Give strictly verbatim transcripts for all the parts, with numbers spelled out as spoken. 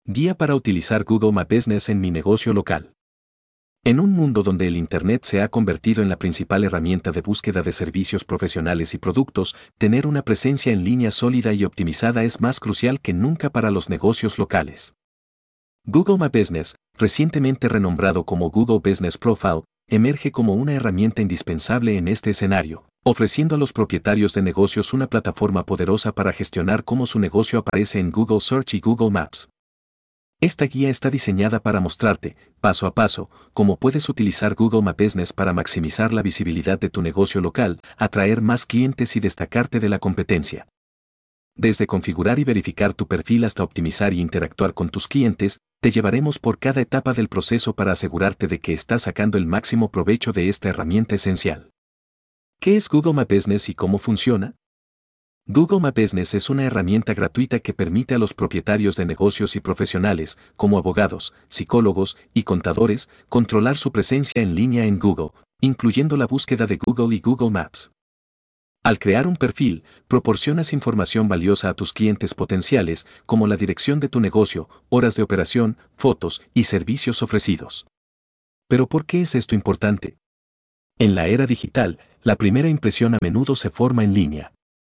Guía para utilizar Google My Business en mi negocio local. En un mundo donde el Internet se ha convertido en la principal herramienta de búsqueda de servicios profesionales y productos, tener una presencia en línea sólida y optimizada es más crucial que nunca para los negocios locales. Google My Business, recientemente renombrado como Google Business Profile, emerge como una herramienta indispensable en este escenario, ofreciendo a los propietarios de negocios una plataforma poderosa para gestionar cómo su negocio aparece en Google Search y Google Maps. Esta guía está diseñada para mostrarte, paso a paso, cómo puedes utilizar Google My Business para maximizar la visibilidad de tu negocio local, atraer más clientes y destacarte de la competencia. Desde configurar y verificar tu perfil hasta optimizar y interactuar con tus clientes, te llevaremos por cada etapa del proceso para asegurarte de que estás sacando el máximo provecho de esta herramienta esencial. ¿Qué es Google My Business y cómo funciona? Google My Business es una herramienta gratuita que permite a los propietarios de negocios y profesionales, como abogados, psicólogos y contadores, controlar su presencia en línea en Google, incluyendo la búsqueda de Google y Google Maps. Al crear un perfil, proporcionas información valiosa a tus clientes potenciales, como la dirección de tu negocio, horas de operación, fotos y servicios ofrecidos. ¿Pero por qué es esto importante? En la era digital, la primera impresión a menudo se forma en línea.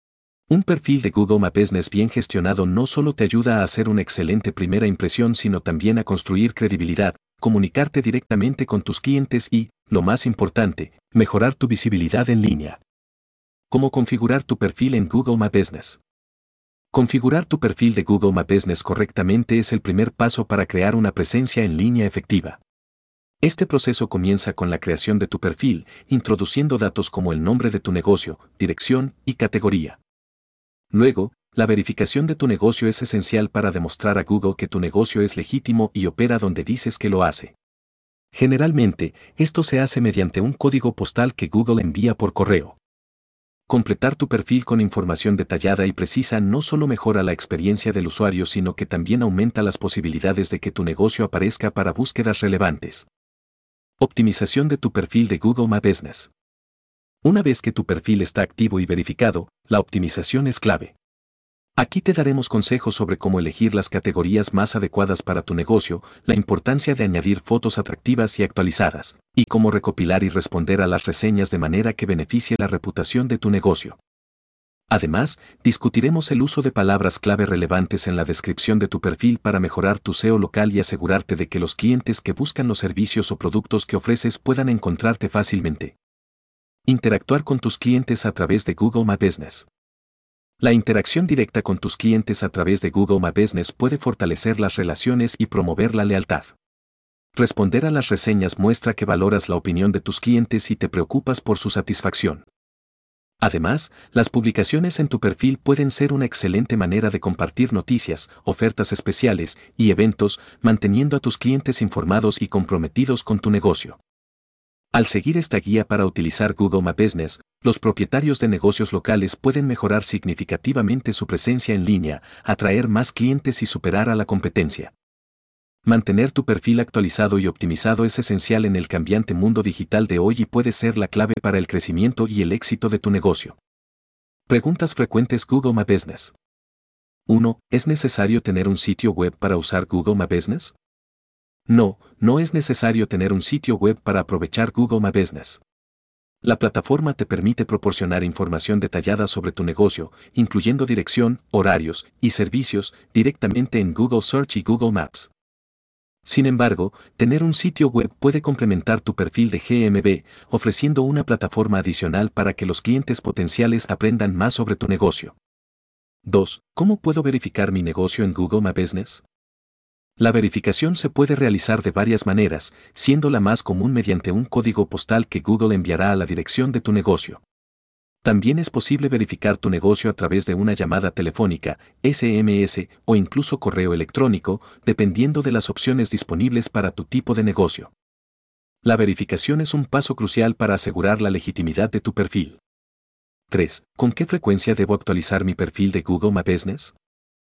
Un perfil de Google My Business bien gestionado no solo te ayuda a hacer una excelente primera impresión, sino también a construir credibilidad, comunicarte directamente con tus clientes y, lo más importante, mejorar tu visibilidad en línea. ¿Cómo configurar tu perfil en Google My Business? Configurar tu perfil de Google My Business correctamente es el primer paso para crear una presencia en línea efectiva. Este proceso comienza con la creación de tu perfil, introduciendo datos como el nombre de tu negocio, dirección y categoría. Luego, la verificación de tu negocio es esencial para demostrar a Google que tu negocio es legítimo y opera donde dices que lo hace. Generalmente, esto se hace mediante un código postal que Google envía por correo. Completar tu perfil con información detallada y precisa no solo mejora la experiencia del usuario, sino que también aumenta las posibilidades de que tu negocio aparezca para búsquedas relevantes. Optimización de tu perfil de Google My Business. Una vez que tu perfil está activo y verificado, la optimización es clave. Aquí te daremos consejos sobre cómo elegir las categorías más adecuadas para tu negocio, la importancia de añadir fotos atractivas y actualizadas, y cómo recopilar y responder a las reseñas de manera que beneficie la reputación de tu negocio. Además, discutiremos el uso de palabras clave relevantes en la descripción de tu perfil para mejorar tu S E O local y asegurarte de que los clientes que buscan los servicios o productos que ofreces puedan encontrarte fácilmente. Interactuar con tus clientes a través de Google My Business. La interacción directa con tus clientes a través de Google My Business puede fortalecer las relaciones y promover la lealtad. Responder a las reseñas muestra que valoras la opinión de tus clientes y te preocupas por su satisfacción. Además, las publicaciones en tu perfil pueden ser una excelente manera de compartir noticias, ofertas especiales y eventos, manteniendo a tus clientes informados y comprometidos con tu negocio. Al seguir esta guía para utilizar Google My Business, los propietarios de negocios locales pueden mejorar significativamente su presencia en línea, atraer más clientes y superar a la competencia. Mantener tu perfil actualizado y optimizado es esencial en el cambiante mundo digital de hoy y puede ser la clave para el crecimiento y el éxito de tu negocio. Preguntas frecuentes Google My Business. uno. ¿Es necesario tener un sitio web para usar Google My Business? No, no es necesario tener un sitio web para aprovechar Google My Business. La plataforma te permite proporcionar información detallada sobre tu negocio, incluyendo dirección, horarios y servicios, directamente en Google Search y Google Maps. Sin embargo, tener un sitio web puede complementar tu perfil de G M B, ofreciendo una plataforma adicional para que los clientes potenciales aprendan más sobre tu negocio. dos. ¿Cómo puedo verificar mi negocio en Google My Business? La verificación se puede realizar de varias maneras, siendo la más común mediante un código postal que Google enviará a la dirección de tu negocio. También es posible verificar tu negocio a través de una llamada telefónica, S M S o incluso correo electrónico, dependiendo de las opciones disponibles para tu tipo de negocio. La verificación es un paso crucial para asegurar la legitimidad de tu perfil. tres. ¿Con qué frecuencia debo actualizar mi perfil de Google My Business?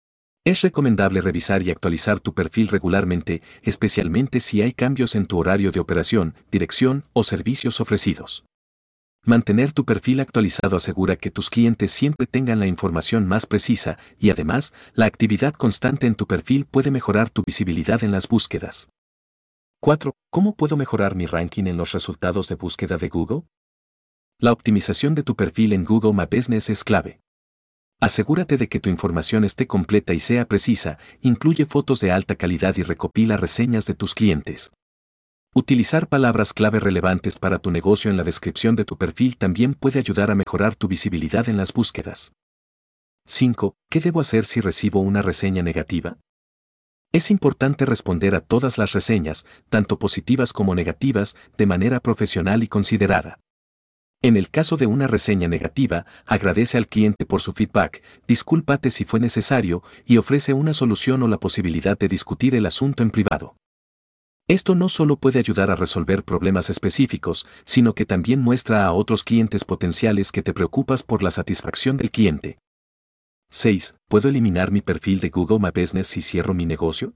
Es recomendable revisar y actualizar tu perfil regularmente, especialmente si hay cambios en tu horario de operación, dirección o servicios ofrecidos. Mantener tu perfil actualizado asegura que tus clientes siempre tengan la información más precisa y además, la actividad constante en tu perfil puede mejorar tu visibilidad en las búsquedas. cuatro. ¿Cómo puedo mejorar mi ranking en los resultados de búsqueda de Google? La optimización de tu perfil en Google My Business es clave. Asegúrate de que tu información esté completa y sea precisa, incluye fotos de alta calidad y recopila reseñas de tus clientes. Utilizar palabras clave relevantes para tu negocio en la descripción de tu perfil también puede ayudar a mejorar tu visibilidad en las búsquedas. cinco. ¿Qué debo hacer si recibo una reseña negativa? Es importante responder a todas las reseñas, tanto positivas como negativas, de manera profesional y considerada. En el caso de una reseña negativa, agradece al cliente por su feedback, discúlpate si fue necesario y ofrece una solución o la posibilidad de discutir el asunto en privado. Esto no solo puede ayudar a resolver problemas específicos, sino que también muestra a otros clientes potenciales que te preocupas por la satisfacción del cliente. seis. ¿Puedo eliminar mi perfil de Google My Business si cierro mi negocio?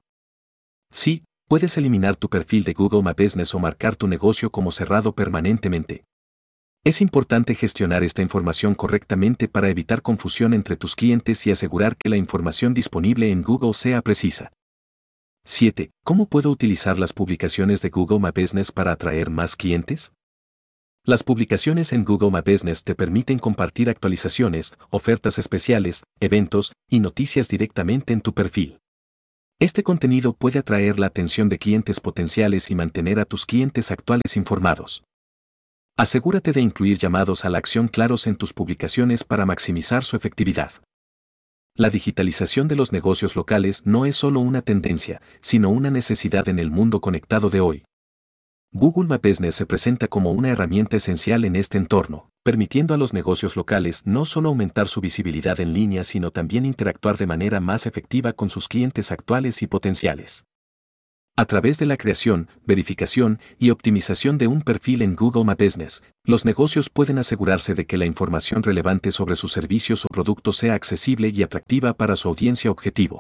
Sí, puedes eliminar tu perfil de Google My Business o marcar tu negocio como cerrado permanentemente. Es importante gestionar esta información correctamente para evitar confusión entre tus clientes y asegurar que la información disponible en Google sea precisa. siete. ¿Cómo puedo utilizar las publicaciones de Google My Business para atraer más clientes? Las publicaciones en Google My Business te permiten compartir actualizaciones, ofertas especiales, eventos y noticias directamente en tu perfil. Este contenido puede atraer la atención de clientes potenciales y mantener a tus clientes actuales informados. Asegúrate de incluir llamados a la acción claros en tus publicaciones para maximizar su efectividad. La digitalización de los negocios locales no es solo una tendencia, sino una necesidad en el mundo conectado de hoy. Google My Business se presenta como una herramienta esencial en este entorno, permitiendo a los negocios locales no solo aumentar su visibilidad en línea, sino también interactuar de manera más efectiva con sus clientes actuales y potenciales. A través de la creación, verificación y optimización de un perfil en Google My Business, los negocios pueden asegurarse de que la información relevante sobre sus servicios o productos sea accesible y atractiva para su audiencia objetivo.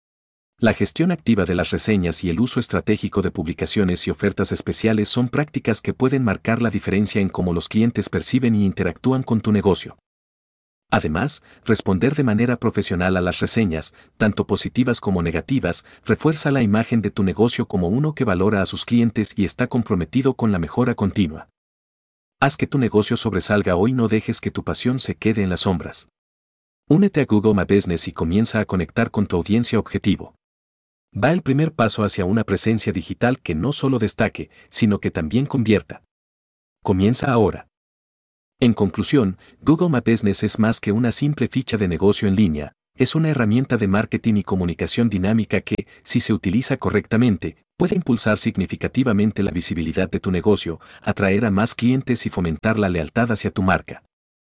La gestión activa de las reseñas y el uso estratégico de publicaciones y ofertas especiales son prácticas que pueden marcar la diferencia en cómo los clientes perciben y interactúan con tu negocio. Además, responder de manera profesional a las reseñas, tanto positivas como negativas, refuerza la imagen de tu negocio como uno que valora a sus clientes y está comprometido con la mejora continua. Haz que tu negocio sobresalga hoy, no dejes que tu pasión se quede en las sombras. Únete a Google My Business y comienza a conectar con tu audiencia objetivo. Da el primer paso hacia una presencia digital que no solo destaque, sino que también convierta. Comienza ahora. En conclusión, Google My Business es más que una simple ficha de negocio en línea, es una herramienta de marketing y comunicación dinámica que, si se utiliza correctamente, puede impulsar significativamente la visibilidad de tu negocio, atraer a más clientes y fomentar la lealtad hacia tu marca.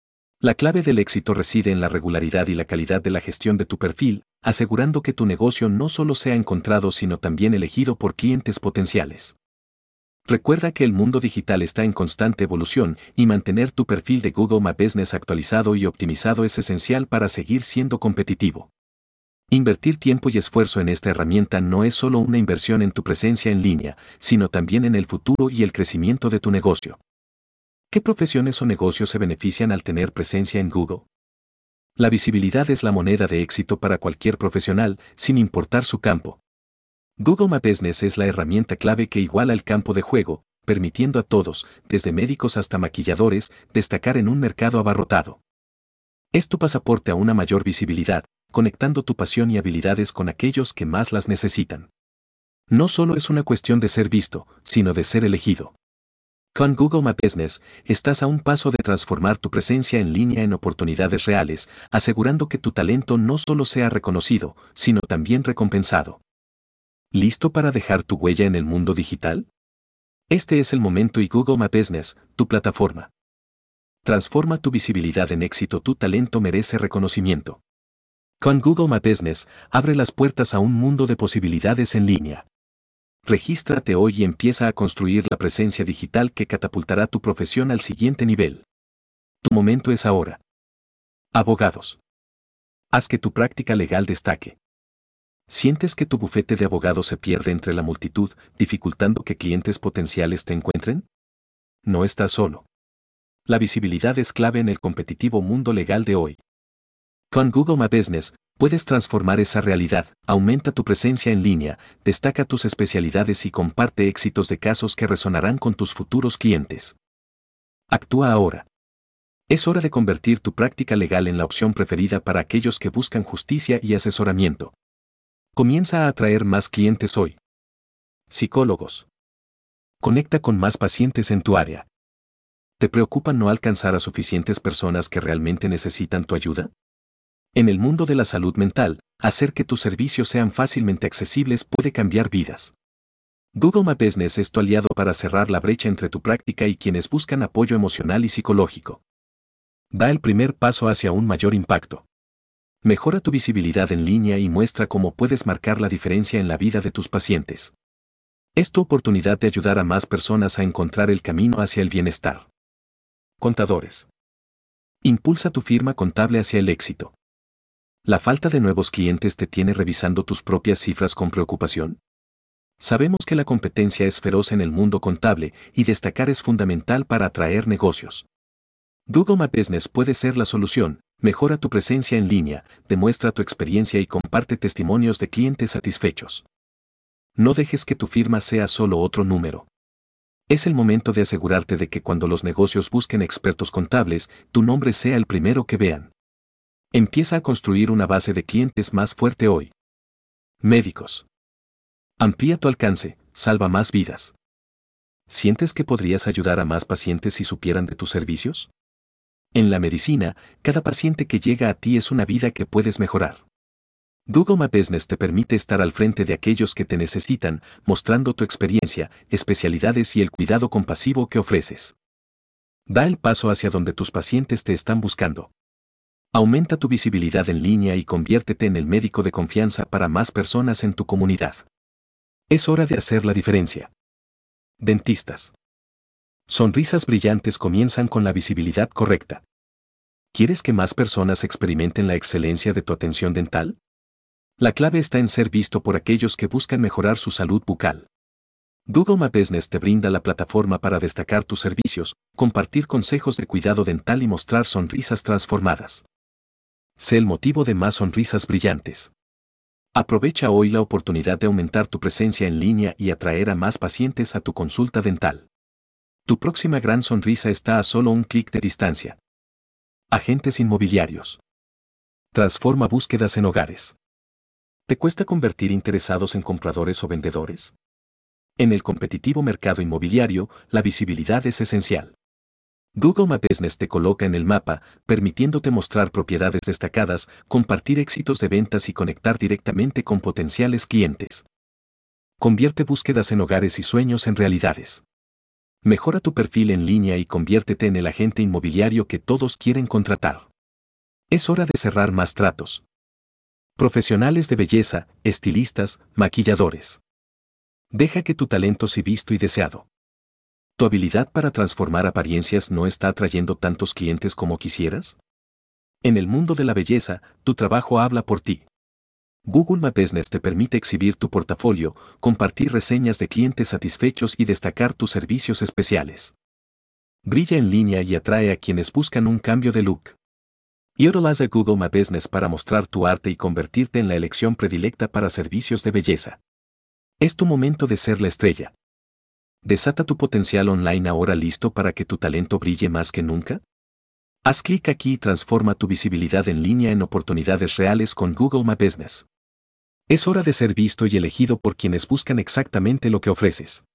La clave del éxito reside en la regularidad y la calidad de la gestión de tu perfil, asegurando que tu negocio no solo sea encontrado sino también elegido por clientes potenciales. Recuerda que el mundo digital está en constante evolución y mantener tu perfil de Google My Business actualizado y optimizado es esencial para seguir siendo competitivo. Invertir tiempo y esfuerzo en esta herramienta no es solo una inversión en tu presencia en línea, sino también en el futuro y el crecimiento de tu negocio. ¿Qué profesiones o negocios se benefician al tener presencia en Google? La visibilidad es la moneda de éxito para cualquier profesional, sin importar su campo. Google My Business es la herramienta clave que iguala el campo de juego, permitiendo a todos, desde médicos hasta maquilladores, destacar en un mercado abarrotado. Es tu pasaporte a una mayor visibilidad, conectando tu pasión y habilidades con aquellos que más las necesitan. No solo es una cuestión de ser visto, sino de ser elegido. Con Google My Business, estás a un paso de transformar tu presencia en línea en oportunidades reales, asegurando que tu talento no solo sea reconocido, sino también recompensado. ¿Listo para dejar tu huella en el mundo digital? Este es el momento y Google My Business, tu plataforma. Transforma tu visibilidad en éxito, tu talento merece reconocimiento. Con Google My Business, abre las puertas a un mundo de posibilidades en línea. Regístrate hoy y empieza a construir la presencia digital que catapultará tu profesión al siguiente nivel. Tu momento es ahora. Abogados. Haz que tu práctica legal destaque. ¿Sientes que tu bufete de abogados se pierde entre la multitud, dificultando que clientes potenciales te encuentren? No estás solo. La visibilidad es clave en el competitivo mundo legal de hoy. Con Google My Business, puedes transformar esa realidad, aumenta tu presencia en línea, destaca tus especialidades y comparte éxitos de casos que resonarán con tus futuros clientes. Actúa ahora. Es hora de convertir tu práctica legal en la opción preferida para aquellos que buscan justicia y asesoramiento. Comienza a atraer más clientes hoy. Psicólogos. Conecta con más pacientes en tu área. ¿Te preocupa no alcanzar a suficientes personas que realmente necesitan tu ayuda? En el mundo de la salud mental, hacer que tus servicios sean fácilmente accesibles puede cambiar vidas. Google My Business es tu aliado para cerrar la brecha entre tu práctica y quienes buscan apoyo emocional y psicológico. Da el primer paso hacia un mayor impacto. Mejora tu visibilidad en línea y muestra cómo puedes marcar la diferencia en la vida de tus pacientes. Es tu oportunidad de ayudar a más personas a encontrar el camino hacia el bienestar. Contadores. Impulsa tu firma contable hacia el éxito. ¿La falta de nuevos clientes te tiene revisando tus propias cifras con preocupación? Sabemos que la competencia es feroz en el mundo contable y destacar es fundamental para atraer negocios. Google My Business puede ser la solución. Mejora tu presencia en línea, demuestra tu experiencia y comparte testimonios de clientes satisfechos. No dejes que tu firma sea solo otro número. Es el momento de asegurarte de que cuando los negocios busquen expertos contables, tu nombre sea el primero que vean. Empieza a construir una base de clientes más fuerte hoy. Médicos. Amplía tu alcance, salva más vidas. ¿Sientes que podrías ayudar a más pacientes si supieran de tus servicios? En la medicina, cada paciente que llega a ti es una vida que puedes mejorar. Google My Business te permite estar al frente de aquellos que te necesitan, mostrando tu experiencia, especialidades y el cuidado compasivo que ofreces. Da el paso hacia donde tus pacientes te están buscando. Aumenta tu visibilidad en línea y conviértete en el médico de confianza para más personas en tu comunidad. Es hora de hacer la diferencia. Dentistas. Sonrisas brillantes comienzan con la visibilidad correcta. ¿Quieres que más personas experimenten la excelencia de tu atención dental? La clave está en ser visto por aquellos que buscan mejorar su salud bucal. Google My Business te brinda la plataforma para destacar tus servicios, compartir consejos de cuidado dental y mostrar sonrisas transformadas. Sé el motivo de más sonrisas brillantes. Aprovecha hoy la oportunidad de aumentar tu presencia en línea y atraer a más pacientes a tu consulta dental. Tu próxima gran sonrisa está a solo un clic de distancia. Agentes inmobiliarios. Transforma búsquedas en hogares. ¿Te cuesta convertir interesados en compradores o vendedores? En el competitivo mercado inmobiliario, la visibilidad es esencial. Google My Business te coloca en el mapa, permitiéndote mostrar propiedades destacadas, compartir éxitos de ventas y conectar directamente con potenciales clientes. Convierte búsquedas en hogares y sueños en realidades. Mejora tu perfil en línea y conviértete en el agente inmobiliario que todos quieren contratar. Es hora de cerrar más tratos. Profesionales de belleza, estilistas, maquilladores. Deja que tu talento sea visto y deseado. ¿Tu habilidad para transformar apariencias no está atrayendo tantos clientes como quisieras? En el mundo de la belleza, tu trabajo habla por ti. Google My Business te permite exhibir tu portafolio, compartir reseñas de clientes satisfechos y destacar tus servicios especiales. Brilla en línea y atrae a quienes buscan un cambio de look. Y utiliza Google My Business para mostrar tu arte y convertirte en la elección predilecta para servicios de belleza. Es tu momento de ser la estrella. ¿Desata tu potencial online ahora listo para que tu talento brille más que nunca? Haz clic aquí y transforma tu visibilidad en línea en oportunidades reales con Google My Business. Es hora de ser visto y elegido por quienes buscan exactamente lo que ofreces.